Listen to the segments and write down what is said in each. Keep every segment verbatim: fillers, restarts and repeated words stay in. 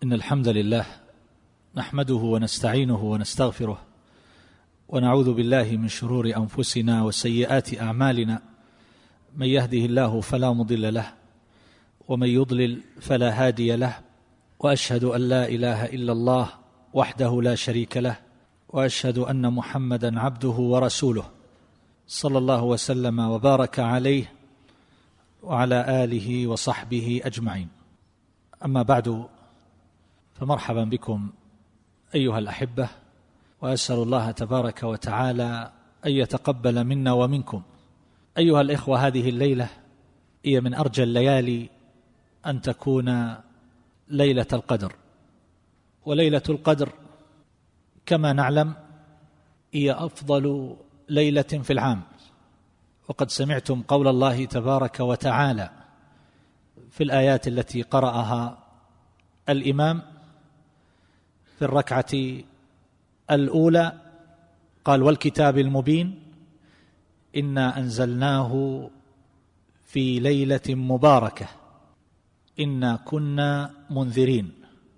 إن الحمد لله نحمده ونستعينه ونستغفره ونعوذ بالله من شرور أنفسنا وسيئات أعمالنا. من يهده الله فلا مضل له ومن يضلل فلا هادي له، وأشهد أن لا إله إلا الله وحده لا شريك له، وأشهد أن محمدا عبده ورسوله صلى الله وسلم وبارك عليه وعلى آله وصحبه أجمعين. أما بعد، فمرحبا بكم أيها الأحبة، وأسأل الله تبارك وتعالى أن يتقبل منا ومنكم. أيها الإخوة، هذه الليلة هي من أرجى الليالي أن تكون ليلة القدر، وليلة القدر كما نعلم هي أفضل ليلة في العام. وقد سمعتم قول الله تبارك وتعالى في الآيات التي قرأها الإمام في الركعة الأولى، قال: والكتاب المبين إنا أنزلناه في ليلة مباركة إنا كنا منذرين.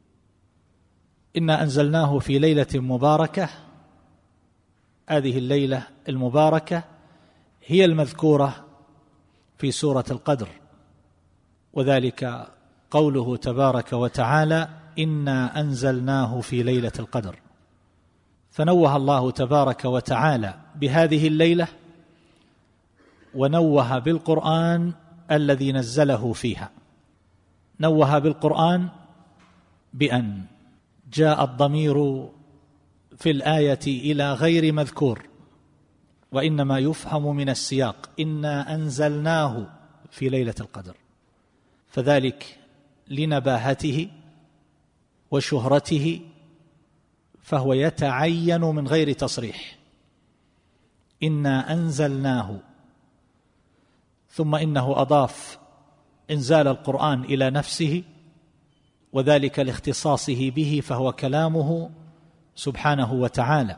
إنا أنزلناه في ليلة مباركة، هذه الليلة المباركة هي المذكورة في سورة القدر، وذلك قوله تبارك وتعالى: إنا أنزلناه في ليلة القدر. فنوه الله تبارك وتعالى بهذه الليلة، ونوه بالقرآن الذي نزله فيها. نوه بالقرآن بأن جاء الضمير في الآية إلى غير مذكور، وإنما يفهم من السياق: إنا أنزلناه في ليلة القدر، فذلك لنباهته وشهرته، فهو يتعين من غير تصريح. إنا أنزلناه، ثم إنه أضاف إنزال القرآن إلى نفسه، وذلك لاختصاصه به، فهو كلامه سبحانه وتعالى.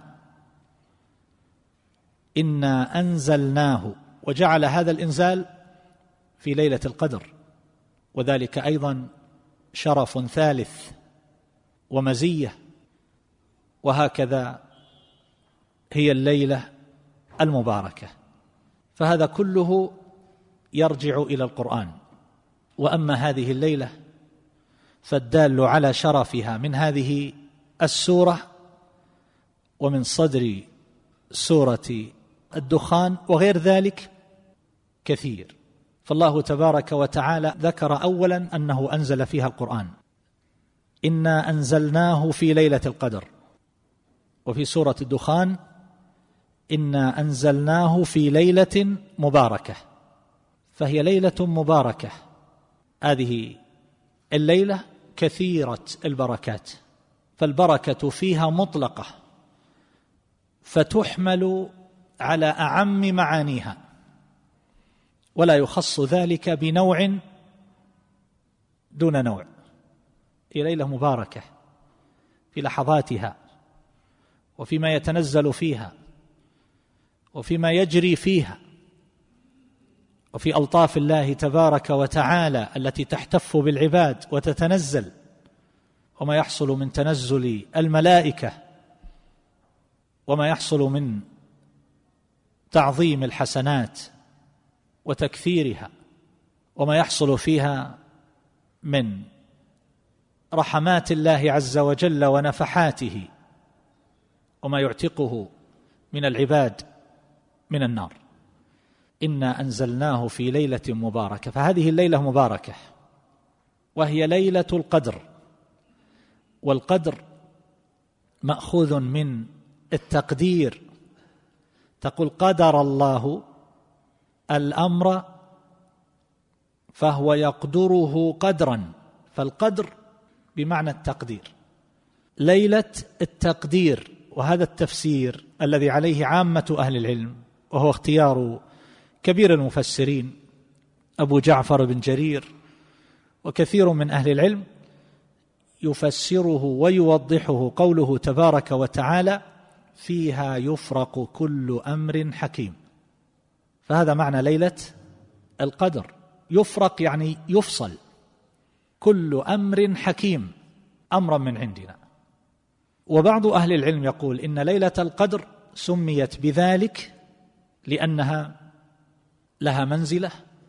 إنا أنزلناه، وجعل هذا الإنزال في ليلة القدر، وذلك أيضا شرف ثالث ومزية. وهكذا هي الليلة المباركة، فهذا كله يرجع إلى القرآن. وأما هذه الليلة فالدال على شرفها من هذه السورة ومن صدر سورة الدخان وغير ذلك كثير. فالله تبارك وتعالى ذكر أولا أنه أنزل فيها القرآن: إنا أنزلناه في ليلة القدر. وفي سورة الدخان: إنا أنزلناه في ليلة مباركة. فهي ليلة مباركة، هذه الليلة كثيرة البركات، فالبركة فيها مطلقة، فتحمل على أعم معانيها، ولا يخص ذلك بنوع دون نوع. هي ليلة مباركة في لحظاتها، وفيما يتنزل فيها، وفيما يجري فيها، وفي ألطاف الله تبارك وتعالى التي تحتف بالعباد وتتنزل، وما يحصل من تنزل الملائكة، وما يحصل من تعظيم الحسنات وتكثيرها، وما يحصل فيها من رحمات الله عز وجل ونفحاته، وما يعتقه من العباد من النار. إنا أنزلناه في ليلة مباركة، فهذه الليلة مباركة، وهي ليلة القدر. والقدر مأخوذ من التقدير، تقول قدر الله الأمر فهو يقدره قدرا، فالقدر بمعنى التقدير، ليلة التقدير. وهذا التفسير الذي عليه عامة أهل العلم، وهو اختيار كبير المفسرين أبو جعفر بن جرير وكثير من أهل العلم، يفسره ويوضحه قوله تبارك وتعالى: فيها يفرق كل أمر حكيم. فهذا معنى ليلة القدر، يفرق يعني يفصل، كل أمر حكيم، أمرا من عندنا. وبعض أهل العلم يقول إن ليلة القدر سميت بذلك لأنها لها منزلة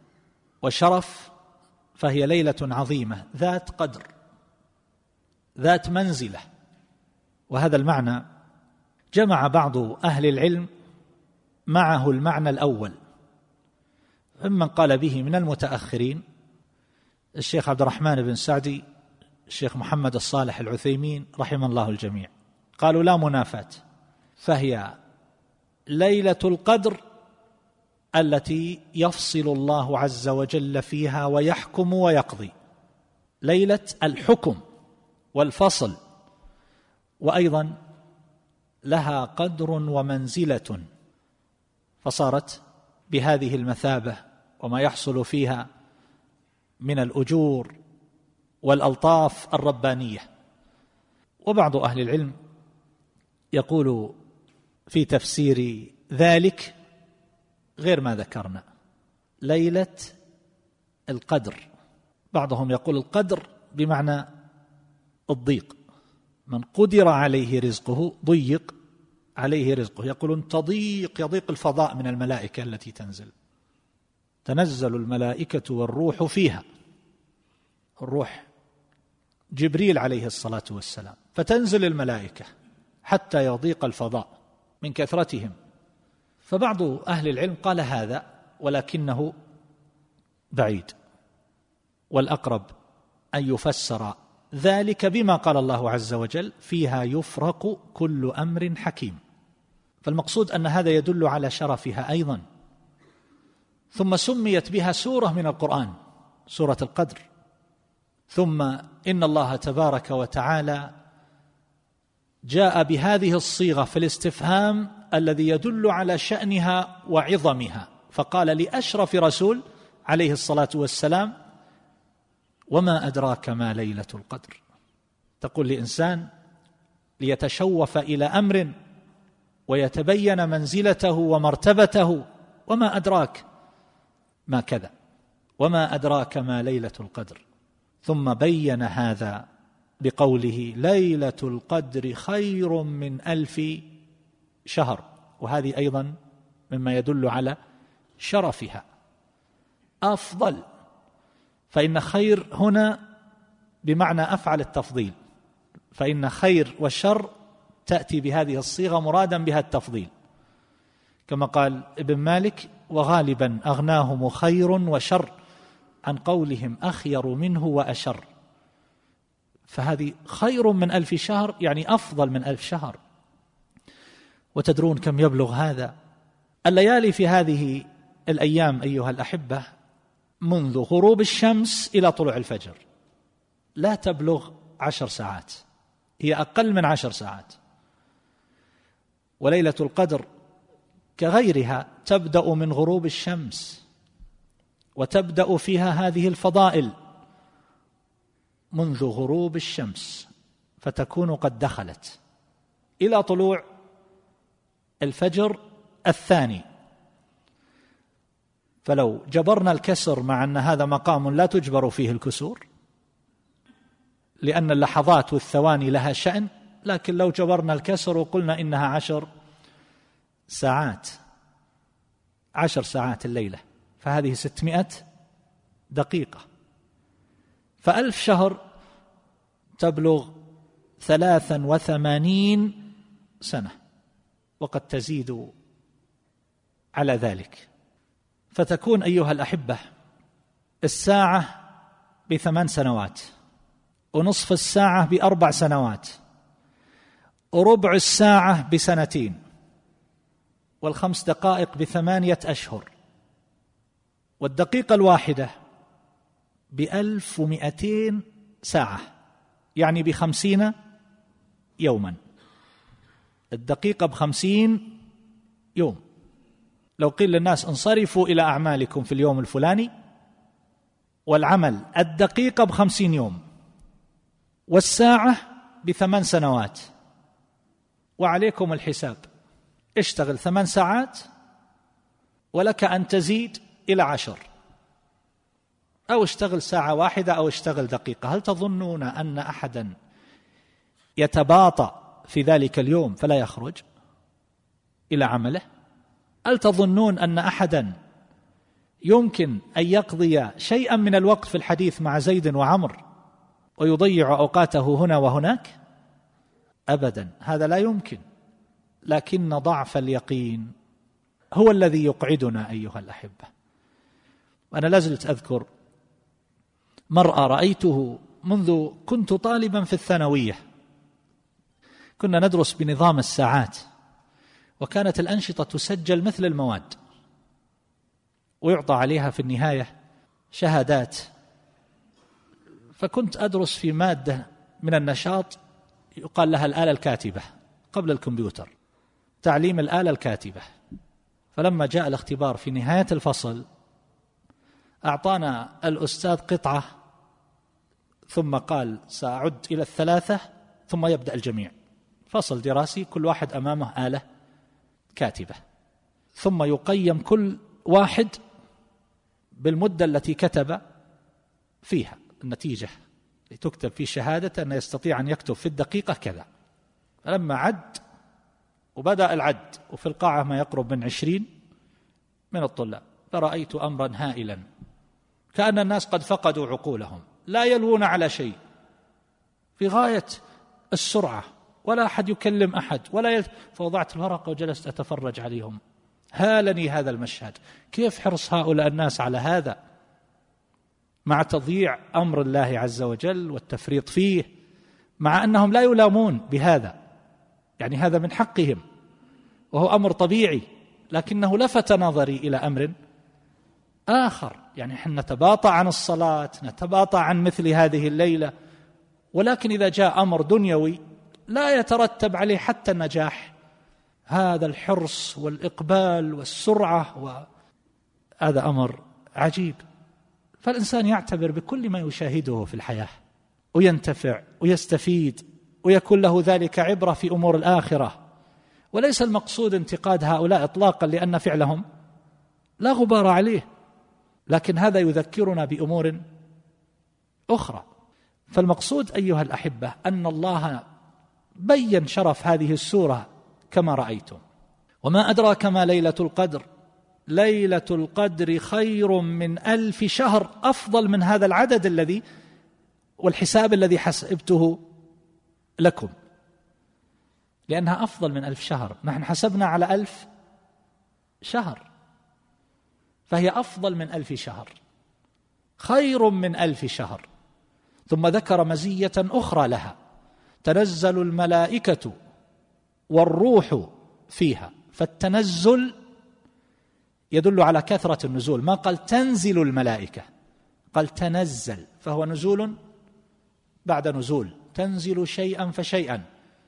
وشرف، فهي ليلة عظيمة ذات قدر ذات منزلة. وهذا المعنى جمع بعض أهل العلم معه المعنى الأول، ممن قال به من المتأخرين الشيخ عبد الرحمن بن سعدي، الشيخ محمد الصالح العثيمين رحم الله الجميع، قالوا لا منافاة، فهي ليلة القدر التي يفصل الله عز وجل فيها ويحكم ويقضي، ليلة الحكم والفصل، وأيضا لها قدر ومنزلة، فصارت بهذه المثابة وما يحصل فيها من الأجور والألطاف الربانية. وبعض أهل العلم يقول في تفسير ذلك غير ما ذكرنا، ليلة القدر. بعضهم يقول القدر بمعنى الضيق، من قدر عليه رزقه ضيق عليه رزقه. يقولون تضيق، يضيق الفضاء من الملائكة التي تنزل، تنزل الملائكة والروح فيها، الروح جبريل عليه الصلاة والسلام، فتنزل الملائكة حتى يضيق الفضاء من كثرتهم. فبعض أهل العلم قال هذا، ولكنه بعيد، والأقرب أن يفسر ذلك بما قال الله عز وجل فيها يفرق كل أمر حكيم. فالمقصود أن هذا يدل على شرفها أيضا. ثم سميت بها سورة من القرآن، سورة القدر. ثم إن الله تبارك وتعالى جاء بهذه الصيغة في الاستفهام الذي يدل على شأنها وعظمها، فقال لأشرف رسول عليه الصلاة والسلام وما أدراك ما ليلة القدر. تقول لإنسان ليتشوف إلى أمر ويتبين منزلته ومرتبته، وما أدراك ما كذا، وما أدراك ما ليلة القدر. ثم بين هذا بقوله ليلة القدر خير من ألف شهر، وهذه أيضا مما يدل على شرفها، أفضل. فإن خير هنا بمعنى أفعل التفضيل، فإن خير والشر تأتي بهذه الصيغة مرادا بها التفضيل، كما قال ابن مالك وغالبا أغناهم خير وشر عن قولهم أخير منه وأشر. فهذه خير من ألف شهر، يعني أفضل من ألف شهر. وتدرون كم يبلغ هذا؟ الليالي في هذه الأيام أيها الأحبة منذ غروب الشمس إلى طلوع الفجر لا تبلغ عشر ساعات، هي أقل من عشر ساعات. وليلة القدر كغيرها تبدأ من غروب الشمس، وتبدأ فيها هذه الفضائل منذ غروب الشمس، فتكون قد دخلت إلى طلوع الفجر الثاني. فلو جبرنا الكسر، مع أن هذا مقام لا تجبر فيه الكسور لأن اللحظات والثواني لها شأن، لكن لو جبرنا الكسر وقلنا إنها عشر ساعات عشر ساعات الليلة، فهذه ستمائة دقيقة. فألف شهر تبلغ ثلاثا وثمانين سنة، وقد تزيد على ذلك. فتكون أيها الأحبة الساعة بثمان سنوات، ونصف الساعة بأربع سنوات، وربع الساعة بسنتين، والخمس دقائق بثمانية أشهر، والدقيقة الواحدة بألف ومئتين ساعة، يعني بخمسين يوما. الدقيقة بخمسين يوم. لو قيل للناس انصرفوا إلى أعمالكم في اليوم الفلاني، والعمل الدقيقة بخمسين يوم، والساعة بثمان سنوات، وعليكم الحساب، اشتغل ثمان ساعات ولك أن تزيد إلى عشر، أو اشتغل ساعة واحدة أو اشتغل دقيقة. هل تظنون أن أحدا يتباطأ في ذلك اليوم فلا يخرج إلى عمله؟ هل تظنون أن أحدا يمكن أن يقضي شيئا من الوقت في الحديث مع زيد وعمر ويضيع أوقاته هنا وهناك؟ أبدا، هذا لا يمكن. لكن ضعف اليقين هو الذي يقعدنا أيها الأحبة. وأنا لازلت أذكر مرأة رأيته منذ كنت طالبا في الثانوية، كنا ندرس بنظام الساعات، وكانت الأنشطة تسجل مثل المواد ويعطى عليها في النهاية شهادات. فكنت أدرس في مادة من النشاط يقال لها الآلة الكاتبة قبل الكمبيوتر، تعليم الآلة الكاتبة. فلما جاء الاختبار في نهاية الفصل أعطانا الأستاذ قطعة ثم قال سأعد إلى الثلاثة ثم يبدأ الجميع. فصل دراسي كل واحد أمامه آلة كاتبة، ثم يقيم كل واحد بالمدة التي كتب فيها النتيجة، لتكتب في شهادة أنه يستطيع أن يكتب في الدقيقة كذا. فلما عد وبدأ العد وفي القاعة ما يقرب من عشرين من الطلاب، فرأيت أمرا هائلا، كأن الناس قد فقدوا عقولهم، لا يلوون على شيء، في غاية السرعة، ولا أحد يكلم أحد ولا يل... فوضعت الورقة وجلست أتفرج عليهم. هالني هذا المشهد، كيف حرص هؤلاء الناس على هذا مع تضييع أمر الله عز وجل والتفريط فيه، مع أنهم لا يلامون بهذا، يعني هذا من حقهم وهو أمر طبيعي، لكنه لفت نظري إلى أمر آخر. يعني احنا نتباطأ عن الصلاة، نتباطأ عن مثل هذه الليلة، ولكن إذا جاء أمر دنيوي لا يترتب عليه حتى النجاح، هذا الحرص والإقبال والسرعة، وهذا أمر عجيب. فالإنسان يعتبر بكل ما يشاهده في الحياة وينتفع ويستفيد ويكون له ذلك عبرة في أمور الآخرة. وليس المقصود انتقاد هؤلاء إطلاقا، لأن فعلهم لا غبار عليه، لكن هذا يذكرنا بأمور أخرى. فالمقصود أيها الأحبة أن الله بين شرف هذه السورة كما رأيتم. وما أدراك ما ليلة القدر، ليلة القدر خير من ألف شهر، أفضل من هذا العدد الذي والحساب الذي حسبته لكم، لأنها أفضل من ألف شهر. نحن حسبنا على ألف شهر، فهي أفضل من ألف شهر، خير من ألف شهر. ثم ذكر مزية أخرى لها، تنزل الملائكة والروح فيها. فالتنزل يدل على كثرة النزول، ما قال تنزل الملائكة، قال تنزل، فهو نزول بعد نزول، تنزل شيئا فشيئا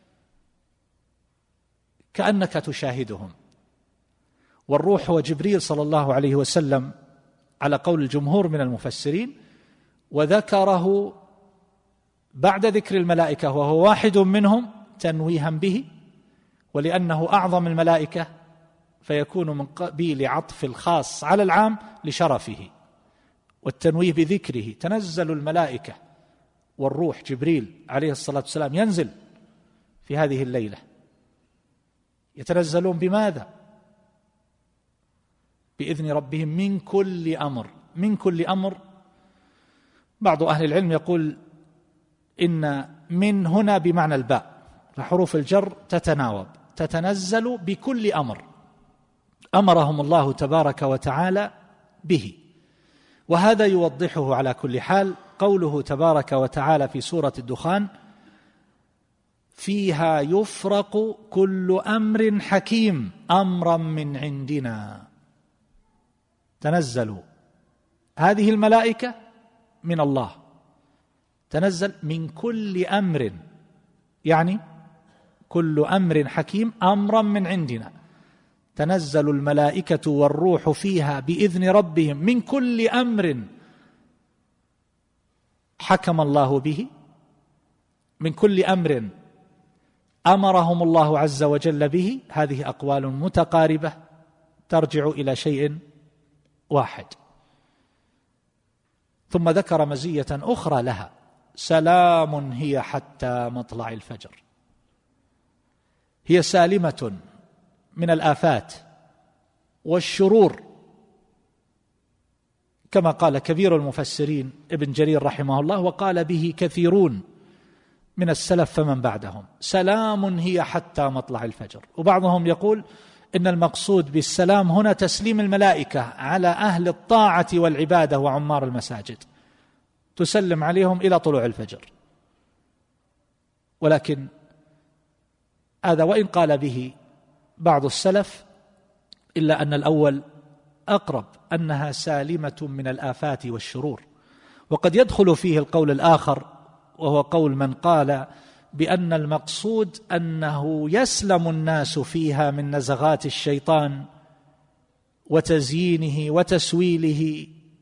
كأنك تشاهدهم. والروح هو جبريل صلى الله عليه وسلم على قول الجمهور من المفسرين، وذكره بعد ذكر الملائكة وهو واحد منهم تنويها به، ولأنه أعظم الملائكة فيكون من قبيل عطف الخاص على العام لشرفه، والتنويه بذكره. تنزل الملائكة والروح، جبريل عليه الصلاة والسلام ينزل في هذه الليلة. يتنزلون بماذا؟ بإذن ربهم من كل أمر. من كل أمر، بعض أهل العلم يقول إن من هنا بمعنى الباء، فحروف الجر تتناوب، تتنزل بكل أمر أمرهم الله تبارك وتعالى به. وهذا يوضحه على كل حال قوله تبارك وتعالى في سورة الدخان: فيها يفرق كل أمر حكيم أمرا من عندنا. تنزل هذه الملائكة من الله، تنزل من كل أمر، يعني كل أمر حكيم أمرا من عندنا. تنزل الملائكة والروح فيها بإذن ربهم من كل أمر حكم الله به، من كل أمر أمرهم الله عز وجل به. هذه أقوال متقاربة ترجع إلى شيء واحد. ثم ذكر مزية أخرى لها، سلام هي حتى مطلع الفجر. هي سالمة من الآفات والشرور، كما قال كبير المفسرين ابن جرير رحمه الله، وقال به كثيرون من السلف فمن بعدهم: سلام هي حتى مطلع الفجر. وبعضهم يقول إن المقصود بالسلام هنا تسليم الملائكة على أهل الطاعة والعبادة وعمار المساجد، تسلم عليهم إلى طلوع الفجر. ولكن هذا وإن قال به بعض السلف إلا أن الأول أقرب، أنها سالمة من الآفات والشرور. وقد يدخل فيه القول الآخر، وهو قول من قال بأن المقصود أنه يسلم الناس فيها من نزغات الشيطان وتزيينه وتسويله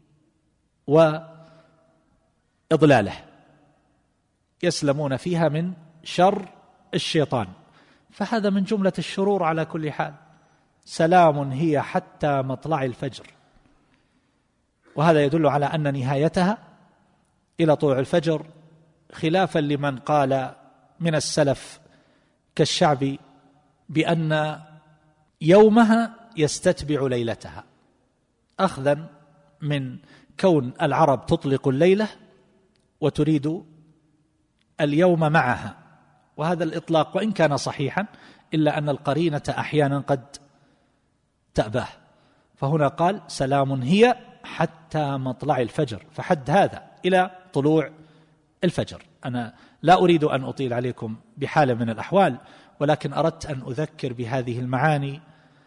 وإضلاله، يسلمون فيها من شر الشيطان، فهذا من جملة الشرور على كل حال. سلام هي حتى مطلع الفجر، وهذا يدل على أن نهايتها إلى طلوع الفجر، خلافا لمن قال من السلف كالشعبي بأن يومها يستتبع ليلتها، أخذا من كون العرب تطلق الليلة وتريد اليوم معها. وهذا الإطلاق وإن كان صحيحا إلا أن القرينة أحيانا قد تأباه، فهنا قال سلام هي حتى مطلع الفجر، فحد هذا إلى طلوع الفجر. أنا لا أريد أن أطيل عليكم بحال من الأحوال، ولكن أردت أن أذكر بهذه المعاني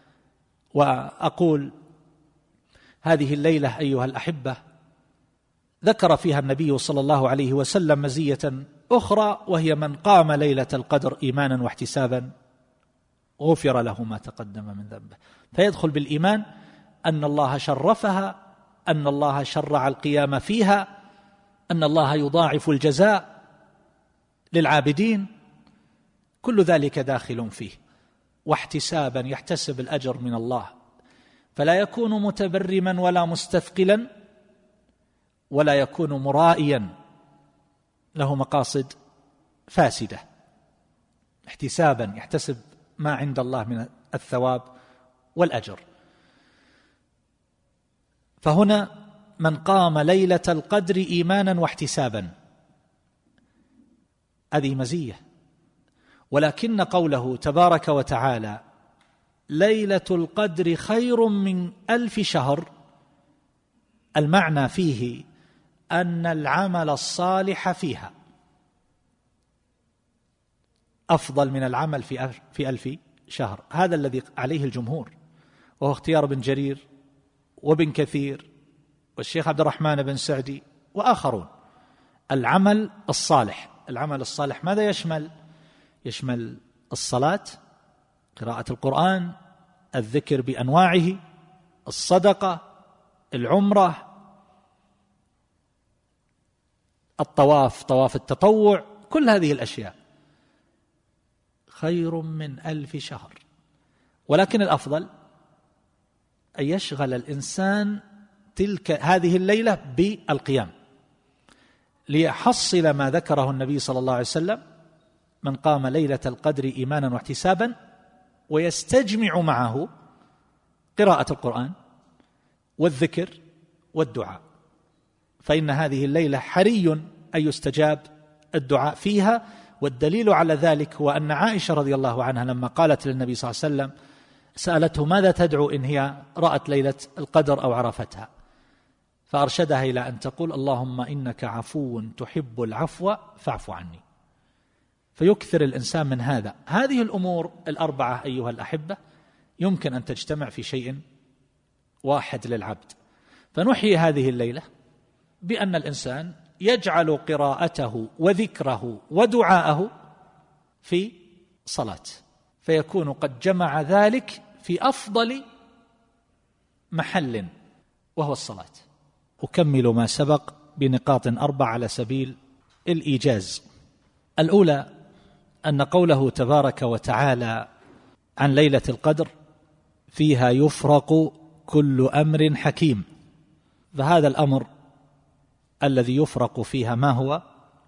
وأقول هذه الليلة أيها الأحبة ذكر فيها النبي صلى الله عليه وسلم مزية أخرى، وهي من قام ليلة القدر إيمانا واحتسابا غفر له ما تقدم من ذنبه. فيدخل بالإيمان أن الله شرفها، أن الله شرع القيام فيها، أن الله يضاعف الجزاء للعابدين، كل ذلك داخل فيه، واحتسابا يحتسب الأجر من الله، فلا يكون متبرما ولا مستثقلا ولا يكون مرائيا له مقاصد فاسدة، احتسابا يحتسب ما عند الله من الثواب والأجر. فهنا من قام ليلة القدر إيمانا واحتسابا، هذه مزية. ولكن قوله تبارك وتعالى ليلة القدر خير من ألف شهر، المعنى فيه أن العمل الصالح فيها أفضل من العمل في ألف شهر. هذا الذي عليه الجمهور، وهو اختيار ابن جرير وابن كثير والشيخ عبد الرحمن بن سعدي وآخرون. العمل الصالح، العمل الصالح ماذا يشمل؟ يشمل الصلاة، قراءة القرآن، الذكر بأنواعه، الصدقة، العمرة، الطواف، طواف التطوع، كل هذه الأشياء خير من ألف شهر. ولكن الأفضل أن يشغل الإنسان تلك هذه الليلة بالقيام ليحصل ما ذكره النبي صلى الله عليه وسلم: من قام ليلة القدر إيمانا واحتسابا، ويستجمع معه قراءة القرآن والذكر والدعاء، فإن هذه الليلة حري أن يستجاب الدعاء فيها. والدليل على ذلك هو أن عائشة رضي الله عنها لما قالت للنبي صلى الله عليه وسلم، سألته ماذا تدعو إن هي رأت ليلة القدر أو عرفتها، فأرشدها إلى أن تقول اللهم إنك عفو تحب العفو فاعف عني. فيكثر الإنسان من هذا. هذه الأمور الأربعة أيها الأحبة يمكن أن تجتمع في شيء واحد للعبد. فنحيي هذه الليلة بأن الإنسان يجعل قراءته وذكره ودعاءه في صلاة، فيكون قد جمع ذلك في أفضل محل وهو الصلاة. أكمل ما سبق بنقاط أربع على سبيل الإيجاز. الأولى أن قوله تبارك وتعالى عن ليلة القدر فيها يفرق كل أمر حكيم، فهذا الأمر الذي يفرق فيها ما هو؟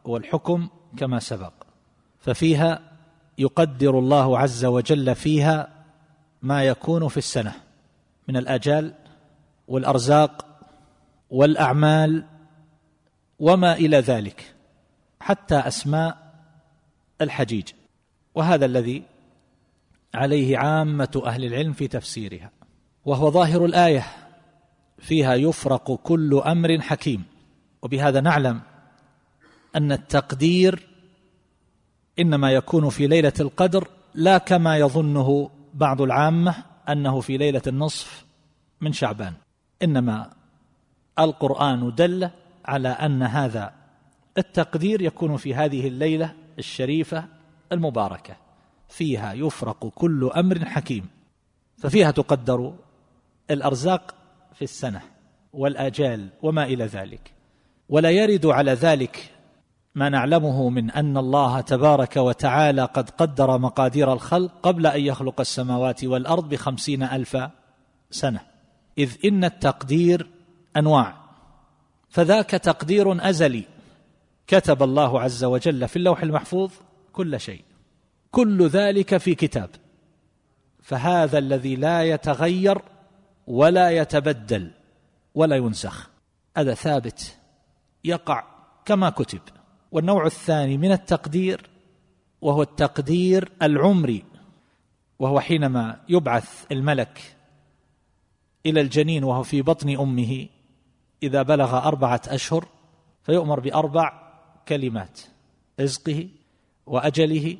والحكم كما سبق. ففيها يقدر الله عز وجل فيها ما يكون في السنة من الآجال والأرزاق والأعمال وما إلى ذلك، حتى أسماء الحجيج. وهذا الذي عليه عامة أهل العلم في تفسيرها، وهو ظاهر الآية: فيها يفرق كل أمر حكيم. وبهذا نعلم أن التقدير إنما يكون في ليلة القدر، لا كما يظنه بعض العامة أنه في ليلة النصف من شعبان. إنما القرآن دل على أن هذا التقدير يكون في هذه الليلة الشريفة المباركة، فيها يفرق كل أمر حكيم. ففيها تقدر الأرزاق في السنة والآجال وما إلى ذلك. ولا يرد على ذلك ما نعلمه من أن الله تبارك وتعالى قد قدر مقادير الخلق قبل أن يخلق السماوات والأرض بخمسين ألف سنة، إذ إن التقدير أنواع. فذاك تقدير أزلي، كتب الله عز وجل في اللوح المحفوظ كل شيء، كل ذلك في كتاب. فهذا الذي لا يتغير ولا يتبدل ولا ينسخ، هذا ثابت يقع كما كتب. والنوع الثاني من التقدير وهو التقدير العمري، وهو حينما يبعث الملك إلى الجنين وهو في بطن أمه إذا بلغ أربعة أشهر، فيؤمر بأربع كلمات: رزقه وأجله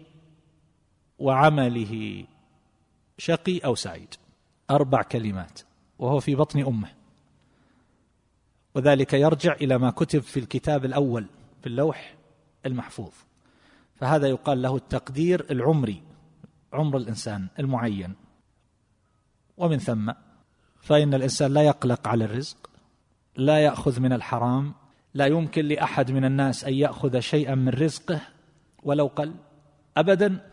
وعمله، شقي أو سعيد. أربع كلمات وهو في بطن أمه، وذلك يرجع إلى ما كتب في الكتاب الأول في اللوح المحفوظ. فهذا يقال له التقدير العمري، عمر الإنسان المعين. ومن ثم فإن الإنسان لا يقلق على الرزق، لا يأخذ من الحرام، لا يمكن لأحد من الناس أن يأخذ شيئا من رزقه ولو قل أبدا،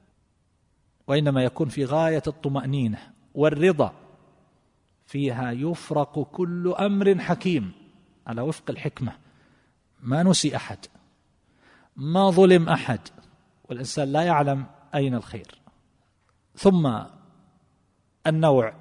وإنما يكون في غاية الطمأنينة والرضا. فيها يفرق كل أمر حكيم، على وفق الحكمة، ما نسي أحد، ما ظلم أحد، والإنسان لا يعلم أين الخير. ثم النوع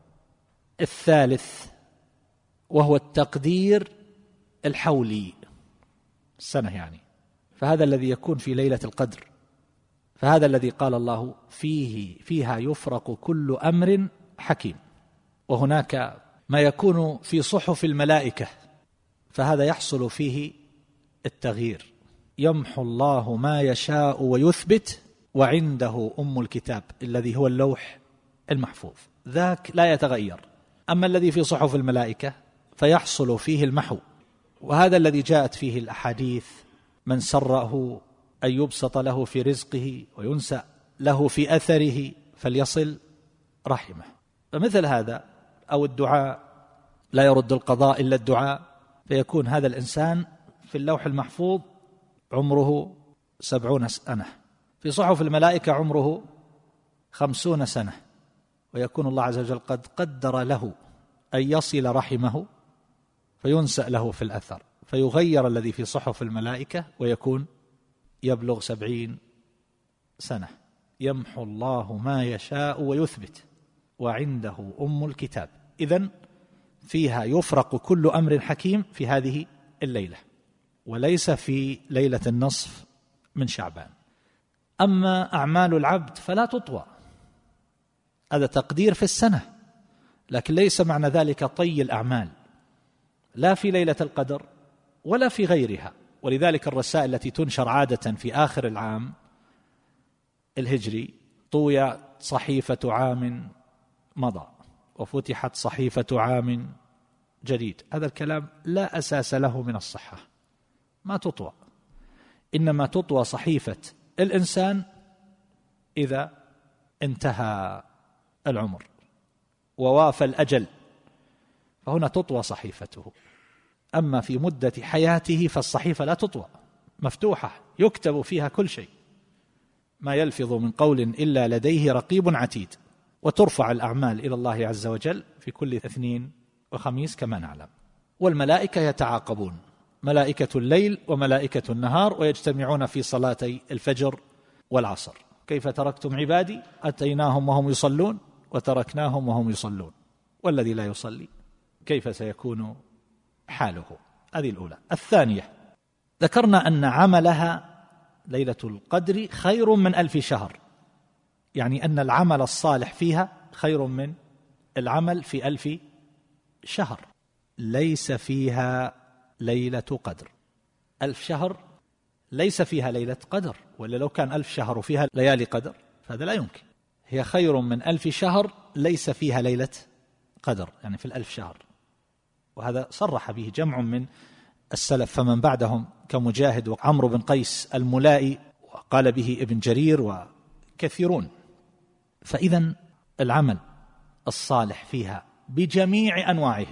الثالث وهو التقدير الحولي، السنة يعني، فهذا الذي يكون في ليلة القدر. فهذا الذي قال الله فيه فيها يفرق كل أمر حكيم. وهناك ما يكون في صحف الملائكة، فهذا يحصل فيه التغيير. يمحو الله ما يشاء ويثبت وعنده أم الكتاب الذي هو اللوح المحفوظ، ذاك لا يتغير. أما الذي في صحف الملائكة فيحصل فيه المحو، وهذا الذي جاءت فيه الأحاديث: من سره أن يبسط له في رزقه وينسأ له في أثره فليصل رحمه. فمثل هذا، أو الدعاء: لا يرد القضاء إلا الدعاء، فيكون هذا الإنسان في اللوح المحفوظ عمره سبعون سنة، في صحف الملائكة عمره خمسون سنة، ويكون الله عز وجل قد قدر له أن يصل رحمه فينسأ له في الأثر، فيغير الذي في صحف الملائكة ويكون يبلغ سبعين سنة. يمحو الله ما يشاء ويثبت وعنده أم الكتاب. إذن فيها يفرق كل أمر حكيم في هذه الليلة، وليس في ليلة النصف من شعبان. أما أعمال العبد فلا تطوى، هذا تقدير في السنة، لكن ليس معنى ذلك طي الأعمال، لا في ليلة القدر ولا في غيرها. ولذلك الرسائل التي تنشر عادة في آخر العام الهجري: طويت صحيفة عام مضى وفتحت صحيفة عام جديد، هذا الكلام لا أساس له من الصحة، ما تطوى. إنما تطوى صحيفة الإنسان إذا انتهى العمر ووافى الأجل، فهنا تطوى صحيفته. أما في مدة حياته فالصحيفة لا تطوى، مفتوحة، يكتب فيها كل شيء، ما يلفظ من قول إلا لديه رقيب عتيد. وترفع الأعمال إلى الله عز وجل في كل اثنين وخميس كما نعلم. والملائكة يتعاقبون ملائكة الليل وملائكة النهار ويجتمعون في صلاتي الفجر والعصر. كيف تركتم عبادي أتيناهم وهم يصلون وتركناهم وهم يصلون والذي لا يصلي كيف سيكون حاله؟ هذه الأولى. الثانية، ذكرنا أن عملها ليلة القدر خير من ألف شهر، يعني أن العمل الصالح فيها خير من العمل في ألف شهر. ليس فيها ليلة قدر. ألف شهر ليس فيها ليلة قدر، ولا لو كان ألف شهر وفيها ليالي قدر فهذا لا يمكن. هي خير من ألف شهر ليس فيها ليلة قدر، يعني في الألف شهر، وهذا صرح به جمع من السلف فمن بعدهم كمجاهد وعمرو بن قيس الملائي، وقال به ابن جرير وكثيرون. فإذا العمل الصالح فيها بجميع أنواعه،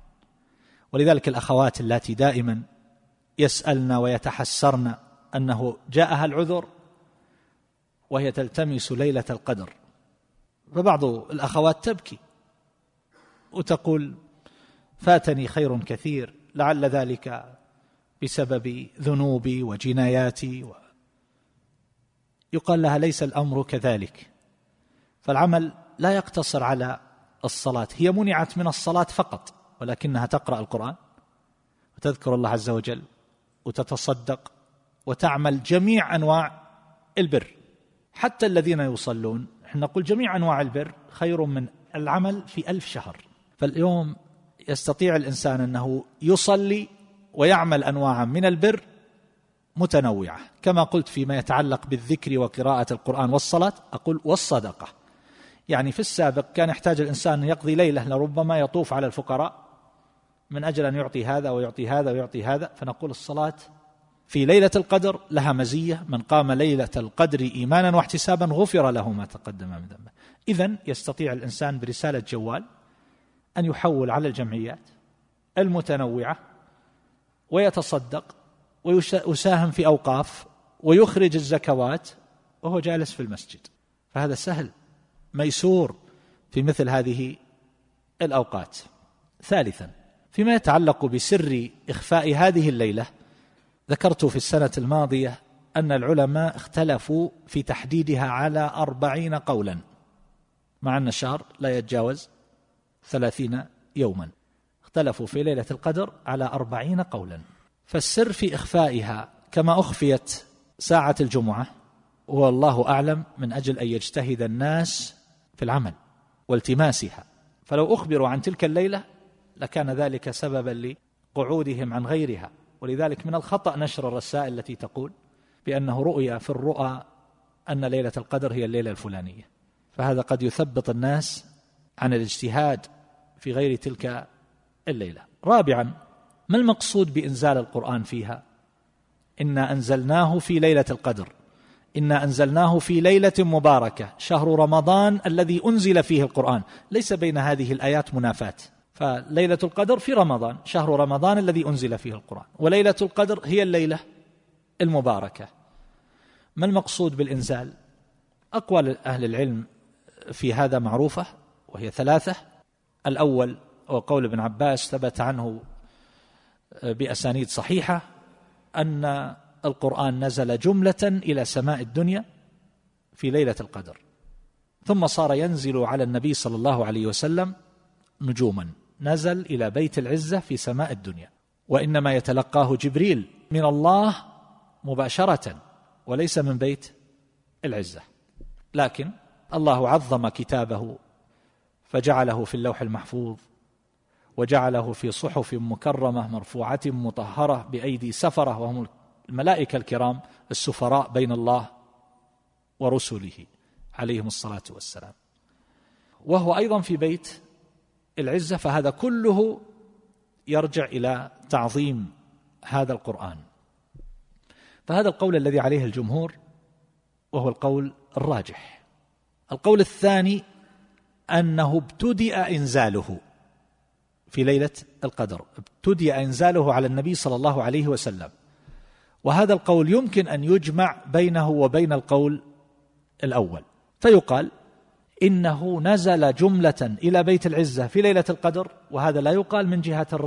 ولذلك الأخوات اللاتي دائما يسألن ويتحسرن أنه جاءها العذر وهي تلتمس ليلة القدر، فبعض الأخوات تبكي وتقول فاتني خير كثير، لعل ذلك بسبب ذنوبي وجناياتي و... يقال لها ليس الأمر كذلك، فالعمل لا يقتصر على الصلاة. هي منعت من الصلاة فقط، ولكنها تقرأ القرآن وتذكر الله عز وجل وتتصدق وتعمل جميع أنواع البر. حتى الذين يصلون، احنا نقول جميع أنواع البر خير من العمل في ألف شهر. فاليوم يستطيع الإنسان أنه يصلي ويعمل أنواعا من البر متنوعة، كما قلت فيما يتعلق بالذكر وقراءة القرآن والصلاة، أقول والصدقة. يعني في السابق كان يحتاج الإنسان يقضي ليلة لربما يطوف على الفقراء من أجل أن يعطي هذا ويعطي هذا ويعطي هذا، فنقول الصلاة في ليلة القدر لها مزية، من قام ليلة القدر إيمانا واحتسابا غفر له ما تقدم من ذنبه. إذن يستطيع الإنسان برسالة جوال أن يحول على الجمعيات المتنوعة ويتصدق ويساهم في أوقاف ويخرج الزكوات وهو جالس في المسجد، فهذا سهل ميسور في مثل هذه الأوقات. ثالثا، فيما يتعلق بسر إخفاء هذه الليلة، ذكرت في السنة الماضية أن العلماء اختلفوا في تحديدها على أربعين قولا، مع أن الشهر لا يتجاوز ثلاثين يوما، اختلفوا في ليلة القدر على أربعين قولا. فالسر في إخفائها كما أخفيت ساعة الجمعة هو الله أعلم، من أجل أن يجتهد الناس في العمل والتماسها، فلو أخبروا عن تلك الليلة لكان ذلك سببا لقعودهم عن غيرها. ولذلك من الخطأ نشر الرسائل التي تقول بأنه رؤيا في الرؤى أن ليلة القدر هي الليلة الفلانية، فهذا قد يثبط الناس عن الاجتهاد في غير تلك الليلة. رابعا، ما المقصود بإنزال القرآن فيها؟ إنا أنزلناه في ليلة القدر، إنا أنزلناه في ليلة مباركة شهر رمضان الذي أنزل فيه القرآن. ليس بين هذه الآيات منافاة، فليلة القدر في رمضان، شهر رمضان الذي أنزل فيه القرآن، وليلة القدر هي الليلة المباركة. ما المقصود بالإنزال؟ أقوال أهل العلم في هذا معروفة، وهي ثلاثة. الأول هو قول ابن عباس ثبت عنه بأسانيد صحيحة أن القرآن نزل جملة إلى سماء الدنيا في ليلة القدر، ثم صار ينزل على النبي صلى الله عليه وسلم نجوما، نزل إلى بيت العزة في سماء الدنيا، وإنما يتلقاه جبريل من الله مباشرة وليس من بيت العزة. لكن الله عظم كتابه فجعله في اللوح المحفوظ، وجعله في صحف مكرمة مرفوعة مطهرة بأيدي سفرة، وهم الملائكة الكرام السفراء بين الله ورسله عليهم الصلاة والسلام، وهو أيضا في بيت العزة. فهذا كله يرجع إلى تعظيم هذا القرآن. فهذا القول الذي عليه الجمهور، وهو القول الراجح. القول الثاني أنه ابتدأ إنزاله في ليلة القدر، ابتدأ إنزاله على النبي صلى الله عليه وسلم، وهذا القول يمكن أن يجمع بينه وبين القول الأول، فيقال إنه نزل جملة إلى بيت العزة في ليلة القدر، وهذا لا يقال من جهة الرأي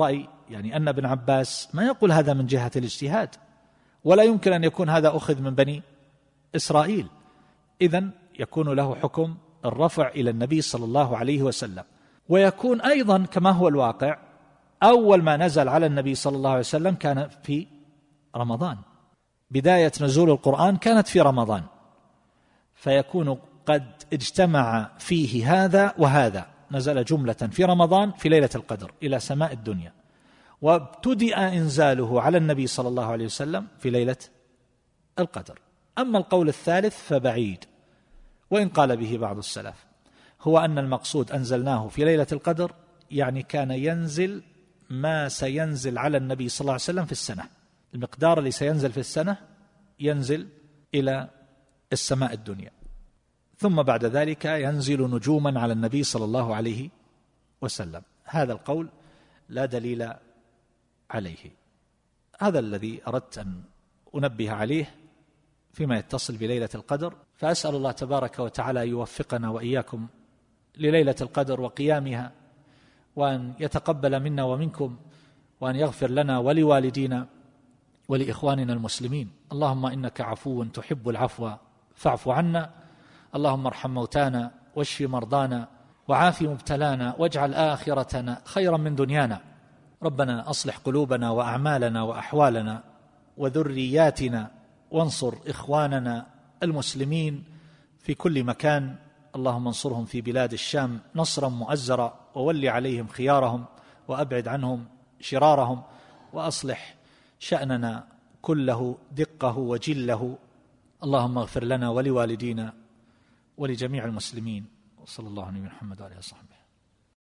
يعني أن ابن عباس ما يقول هذا من جهة الاجتهاد، ولا يمكن أن يكون هذا أخذ من بني إسرائيل، إذن يكون له حكم الرفع إلى النبي صلى الله عليه وسلم. ويكون أيضا كما هو الواقع أول ما نزل على النبي صلى الله عليه وسلم كان في رمضان، بداية نزول القرآن كانت في رمضان، فيكون قد اجتمع فيه هذا وهذا، نزل جملة في رمضان في ليلة القدر إلى سماء الدنيا، وابتدأ إنزاله على النبي صلى الله عليه وسلم في ليلة القدر. أما القول الثالث فبعيد، وإن قال به بعض السلف، هو أن المقصود أنزلناه في ليلة القدر، يعني كان ينزل ما سينزل على النبي صلى الله عليه وسلم في السنة، المقدار اللي سينزل في السنة ينزل إلى السماء الدنيا، ثم بعد ذلك ينزل نجوما على النبي صلى الله عليه وسلم. هذا القول لا دليل عليه. هذا الذي أردت أن أنبه عليه فيما يتصل بليلة القدر، فأسأل الله تبارك وتعالى يوفقنا وإياكم لليلة القدر وقيامها، وأن يتقبل منا ومنكم، وأن يغفر لنا ولوالدينا ولإخواننا المسلمين. اللهم إنك عفو تحب العفو فاعف عنا. اللهم ارحم موتانا واشف مرضانا وعاف مبتلانا واجعل آخرتنا خيرا من دنيانا. ربنا أصلح قلوبنا وأعمالنا وأحوالنا وذرياتنا، وانصر إخواننا المسلمين في كل مكان. اللهم انصرهم في بلاد الشام نصرا مؤزرا، وول عليهم خيارهم وأبعد عنهم شرارهم، وأصلح شأننا كله دقه وجله. اللهم اغفر لنا ولوالدينا ولجميع المسلمين، وصلى الله على محمد وعلى آله وصحبه.